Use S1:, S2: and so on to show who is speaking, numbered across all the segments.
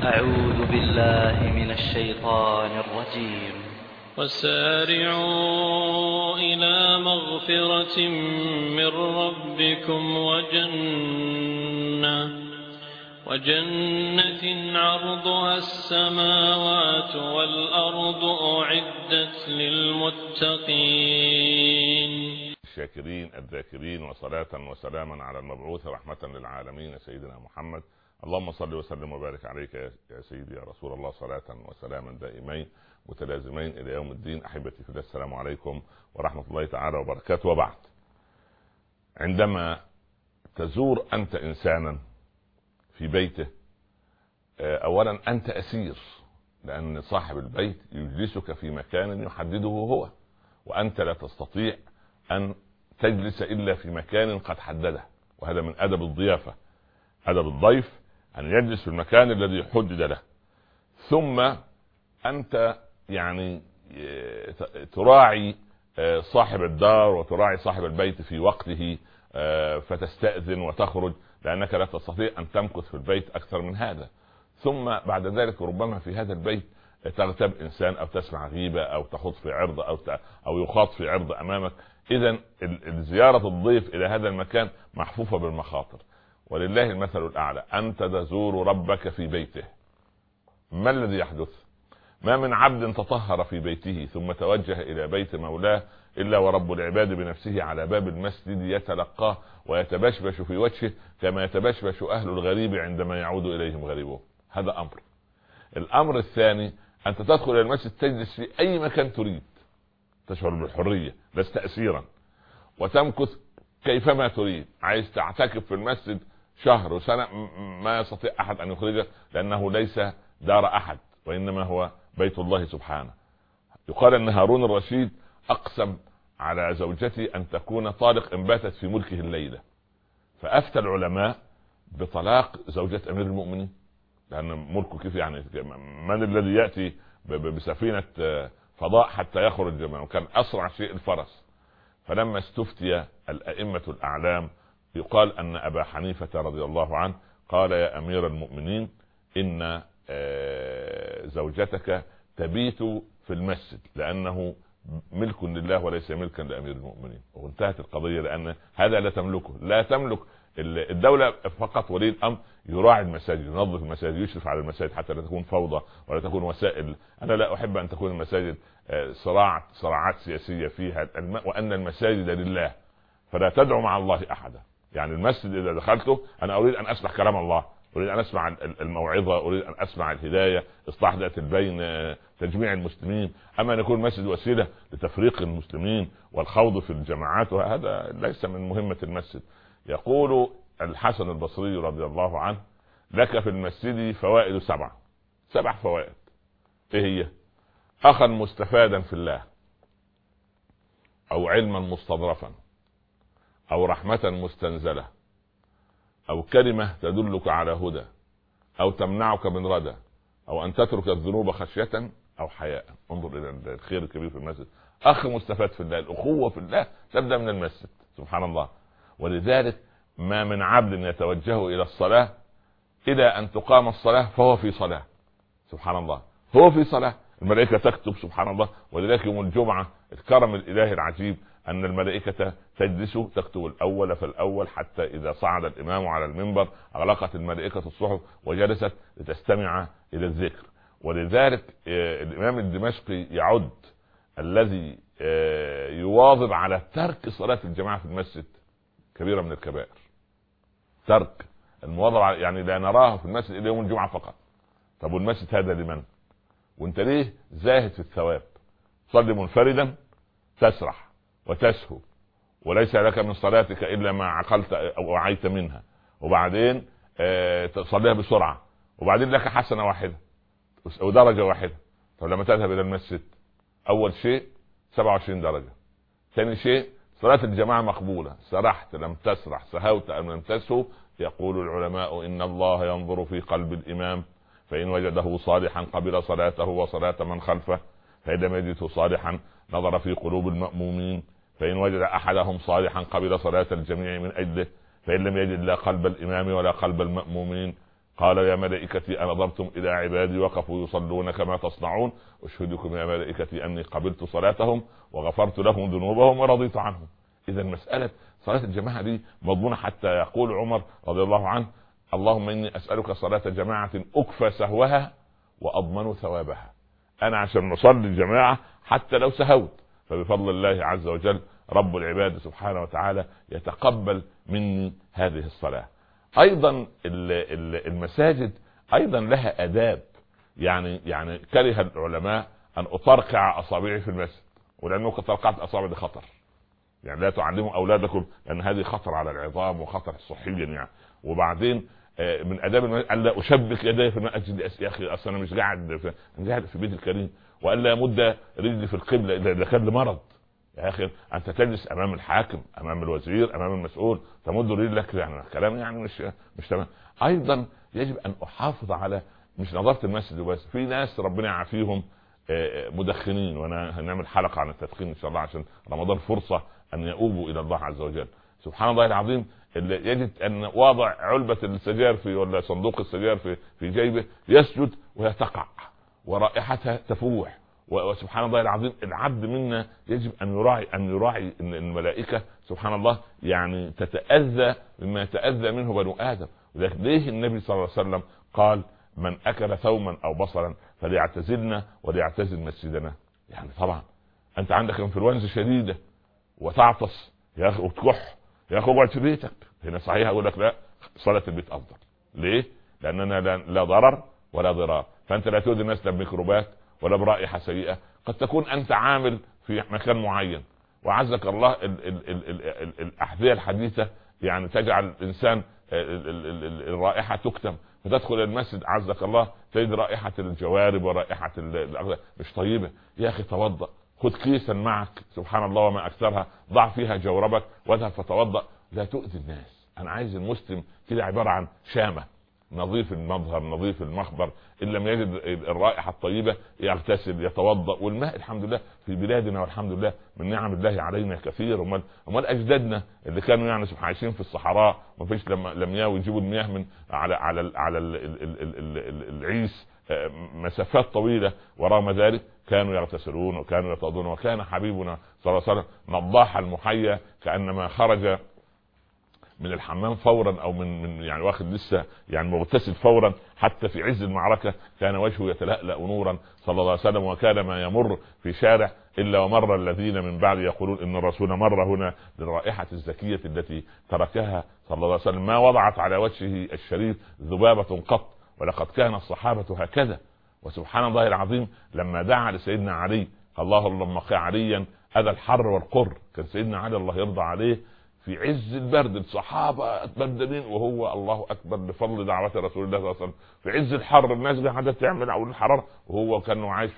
S1: أعوذ بالله من الشيطان الرجيم.
S2: وسارعوا إلى مغفرة من ربكم وجنة عرضها السماوات والأرض أعدت للمتقين.
S3: الشاكرين الذاكرين، وصلاة وسلاما على المبعوث رحمة للعالمين سيدنا محمد. اللهم صل وسلم وبارك عليك يا سيدي يا رسول الله، صلاة وسلاما دائمين متلازمين إلى يوم الدين. أحبتي في الله، السلام عليكم ورحمة الله تعالى وبركاته. وبعد، عندما تزور أنت إنسانا في بيته، أولا أنت أسير، لأن صاحب البيت يجلسك في مكان يحدده هو، وأنت لا تستطيع أن تجلس إلا في مكان قد حدده، وهذا من أدب الضيافة. أدب الضيف أن يجلس في المكان الذي حدد له. ثم أنت يعني تراعي صاحب الدار وتراعي صاحب البيت في وقته، فتستأذن وتخرج، لأنك لا تستطيع أن تمكث في البيت أكثر من هذا. ثم بعد ذلك ربما في هذا البيت تغتاب إنسان، أو تسمع غيبة، أو تخوض في عرض، أو يخاض في عرض أمامك. إذن زيارة الضيف إلى هذا المكان محفوفة بالمخاطر، ولله المثل الأعلى. أنت تزور ربك في بيته، ما الذي يحدث؟ ما من عبد تطهر في بيته ثم توجه إلى بيت مولاه إلا ورب العباد بنفسه على باب المسجد يتلقاه ويتبشبش في وجهه كما يتبشبش أهل الغريب عندما يعود إليهم غريبه. هذا أمر. الأمر الثاني، أنت تدخل إلى المسجد تجلس في أي مكان تريد، تشعر بالحرية، لست أسيرا، وتمكث كيفما تريد. عايز تعتكف في المسجد شهر وسنة، ما يستطيع أحد أن يخرجك، لأنه ليس دار أحد، وإنما هو بيت الله سبحانه. يقال أن هارون الرشيد أقسم على زوجته أن تكون طالق إن باتت في ملكه الليلة، فأفتى العلماء بطلاق زوجة أمير المؤمنين، لأن ملكه كيف يعني؟ من الذي يأتي بسفينة فضاء حتى يخرج؟ وكان أسرع شيء الفرس. فلما استفتي الأئمة الأعلام، يقال أن أبا حنيفة رضي الله عنه قال: يا أمير المؤمنين، إن زوجتك تبيت في المسجد لأنه ملك لله وليس ملكا لأمير المؤمنين. وانتهت القضية، لأن هذا لا تملكه، لا تملك الدولة فقط. ولي الأمر يراعي المساجد، ينظف المساجد، يشرف على المساجد حتى لا تكون فوضى ولا تكون وسائل. أنا لا أحب أن تكون المساجد صراعات سياسية فيها، وأن المساجد لله، فلا تدعو مع الله أحدا. يعني المسجد إذا دخلته أنا أريد أن أسمع كلام الله، أريد أن أسمع الموعظة، أريد أن أسمع الهداية، إصلاح ذات البين، تجميع المسلمين. أما أن يكون المسجد وسيلة لتفريق المسلمين والخوض في الجماعات، وهذا ليس من مهمة المسجد. يقول الحسن البصري رضي الله عنه: لك في المسجد فوائد 7 فوائد. إيه هي؟ أخا مستفادا في الله، أو علما مستظرفا، أو رحمة مستنزلة، أو كلمة تدلك على هدى، أو تمنعك من ردى، أو أن تترك الذنوب خشية أو حياء. انظر إلى الخير الكبير في المسجد. أخ مستفاد في الله، الأخوة في الله تبدأ من المسجد، سبحان الله. ولذلك ما من عبد يتوجه إلى الصلاة إلى أن تقام الصلاة فهو في صلاة، سبحان الله، هو في صلاة. الملائكة تكتب، سبحان الله. ولذلك يوم الجمعة الكرم الإلهي العجيب أن الملائكة تجلس تكتب الأول فالأول، حتى إذا صعد الإمام على المنبر أغلقت الملائكة الصحف وجلست لتستمع إلى الذكر. ولذلك الإمام الدمشقي يعد الذي يواظب على ترك صلاة الجماعة في المسجد كبيرة من الكبائر. ترك المواظبة، يعني لا نراه في المسجد إلى يوم الجمعة فقط. طب والمسجد هذا لمن؟ وانت ليه زاهد في الثواب؟ صلي منفردا تسرح وتسهو، وليس لك من صلاتك إلا ما عقلت أو وعيت منها، وبعدين تصليها بسرعة، وبعدين لك حسنة واحدة ودرجة واحدة. طب لما تذهب إلى المسجد، أول شيء 27 درجة، ثاني شيء صلاة الجماعة مقبولة، سرحت لم تسرح، سهوت أم لم تسهو. يقول العلماء: إن الله ينظر في قلب الإمام، فإن وجده صالحا قبل صلاته وصلاة من خلفه، فإن لم يجده صالحا نظر في قلوب المأمومين، فإن وجد أحدهم صالحا قبل صلاة الجميع من أجله، فإن لم يجد لا قلب الإمام ولا قلب المأمومين قال يا ملائكتي أنظرتم إلى عبادي وقفوا يصلون كما تصنعون أشهدكم يا ملائكتي أني قبلت صلاتهم وغفرت لهم ذنوبهم ورضيت عنهم. إذا مسألة صلاة الجماعة دي مضمونة، حتى يقول عمر رضي الله عنه اللهم إني أسألك صلاة جماعة أكفى سهوها وأضمن ثوابها. أنا عشان نصلي الجماعة حتى لو سهوت، فبفضل الله عز وجل رب العباد سبحانه وتعالى يتقبل مني هذه الصلاة. أيضا المساجد أيضا لها أداب، يعني كره العلماء أن أطرقع أصابعي في المسجد، ولأنه قد طرقعت أصابعي خطر، يعني لا تعلموا أولادكم لأن هذه خطر على العظام وخطر صحيا يعني. وبعدين من آداب أن لا أشبك يدي في المسجد يا أخي، أصلا أنا مش قاعد في بيت الكريم، وأن لا يمد رجلي في القبلة إذا كان لمرض. يا أخي أنت تجلس أمام الحاكم، أمام الوزير، أمام المسؤول، تمد رجلك، يعني كلام يعني مش تمام. أيضا يجب أن أحافظ على مش نظافة المسجد وبس، في ناس ربنا يعافيهم مدخنين، وانا هنعمل حلقة عن التدخين ان شاء الله عشان رمضان فرصة ان يؤوبوا الى الله عز وجل. سبحان الله العظيم، اللي يجد ان واضع علبة السجاير في ولا صندوق السجاير في جيبه يسجد وهي تقع ورائحتها تفوح. وسبحان الله العظيم العبد منا يجب ان يراعي ان الملائكة سبحان الله يعني تتأذى مما يتأذى منه بنو آدم. ولكن ليه النبي صلى الله عليه وسلم قال من اكل ثوما او بصلا فليعتزلنا وليعتزل مسجدنا؟ يعني طبعا انت عندك انفلونزا شديده وتعطس يا اخي وتكح، يا اخي اقعد في بيتك. هنا صحيح اقول لك لا، صلاه البيت افضل. ليه؟ لاننا لا ضرر ولا ضرار، فانت لا تؤذي الناس لا بميكروبات ولا برائحه سيئه. قد تكون انت عامل في مكان معين وعزك الله الاحذيه الحديثه يعني تجعل الانسان الرائحه تكتم، فتدخل المسجد عزك الله تجد رائحة الجوارب ورائحة مش طيبة. يا أخي توضأ، خذ كيسا معك سبحان الله وما أكثرها، ضع فيها جوربك واذهب فتوضأ، لا تؤذي الناس. أنا عايز المسلم كده عبارة عن شامة، نظيف المظهر نظيف المخبر، إن لم يجد الرائحة الطيبة يغتسل يتوضأ. والماء الحمد لله في بلادنا والحمد لله من نعم الله علينا كثير. امال اجدادنا اللي كانوا يعني عايشين في الصحراء ما فيش لم يجيبوا المياه من على العيس مسافات طويلة، ورغم ذلك كانوا يغتسلون وكانوا يتوضؤون. وكان حبيبنا صلى الله عليه وسلم نضاح المحيا، كأنما خرج من الحمام فورا او من يعني واخد لسه يعني مغتسل فورا، حتى في عز المعركة كان وجهه يتلألأ نورا صلى الله عليه وسلم. وكان ما يمر في شارع الا ومر الذين من بعد يقولون ان الرسول مر هنا للرائحة الزكية التي تركها صلى الله عليه وسلم، ما وضعت على وجهه الشريف ذبابة قط، ولقد كان الصحابة هكذا. وسبحان الله العظيم لما دعا لسيدنا علي اللهم قِ عليا اذى الحر والقر، كان سيدنا علي الله يرضى عليه في عز البرد الصحابة بردانين وهو الله أكبر بفضل دعوة رسول الله صلى الله عليه وسلم في عز الحر الناس قاعدة تعمل أو الحرارة، وهو كان عايش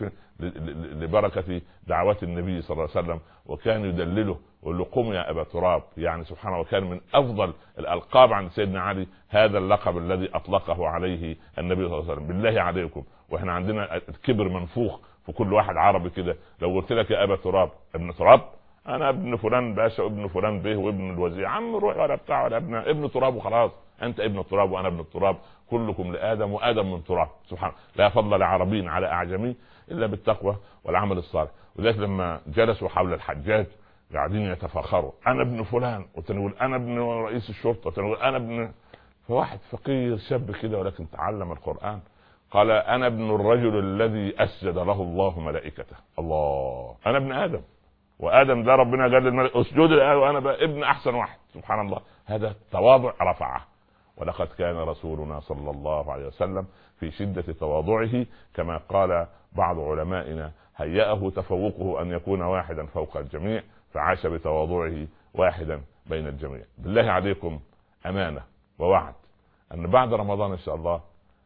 S3: لبركة دعوة النبي صلى الله عليه وسلم. وكان يدلله ويقول له قم يا أبا تراب، يعني سبحانه. وكان من أفضل الألقاب عند سيدنا علي هذا اللقب الذي أطلقه عليه النبي صلى الله عليه وسلم. بالله عليكم وإحنا عندنا الكبر منفوخ في كل واحد عربي كده، لو قلت لك يا أبا تراب ابن تراب، انا ابن فلان باشا وابن فلان به وابن الوزير، عم روح ولا بتاع ولا ابن تراب وخلاص، انت ابن التراب وانا ابن التراب، كلكم لادم وادم من تراب. سبحان لا فضل لعربي على اعجمي الا بالتقوى والعمل الصالح. وذلك لما جلسوا حول الحجاج قاعدين يتفاخروا، انا ابن فلان وتنقول انا ابن رئيس الشرطه وتنقول انا ابن، فواحد فقير شاب كده ولكن تعلم القرآن قال انا ابن الرجل الذي اسجد له الله ملائكته. الله، انا ابن ادم، وادم ده ربنا قال للملك اسجد له وانا بقى ابن احسن واحد. سبحان الله، هذا تواضع رفعه. ولقد كان رسولنا صلى الله عليه وسلم في شدة تواضعه كما قال بعض علمائنا هيأه تفوقه ان يكون واحدا فوق الجميع، فعاش بتواضعه واحدا بين الجميع. بالله عليكم امانة ووعد ان بعد رمضان ان شاء الله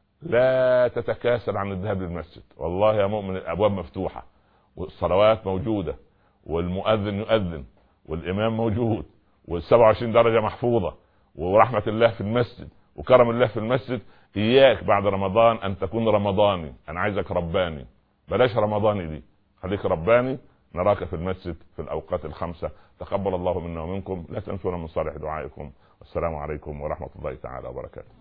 S3: لا تتكاسل عن الذهاب للمسجد. والله يا مؤمن الابواب مفتوحة والصلوات موجودة والمؤذن يؤذن والامام موجود وال27 درجة محفوظة ورحمة الله في المسجد وكرم الله في المسجد. اياك بعد رمضان ان تكون رمضاني، انا عايزك رباني، بلاش رمضاني دي، خليك رباني. نراك في المسجد في الاوقات الخمسة. تقبل الله منا ومنكم، لا تنسونا من صالح دعائكم. والسلام عليكم ورحمة الله تعالى وبركاته.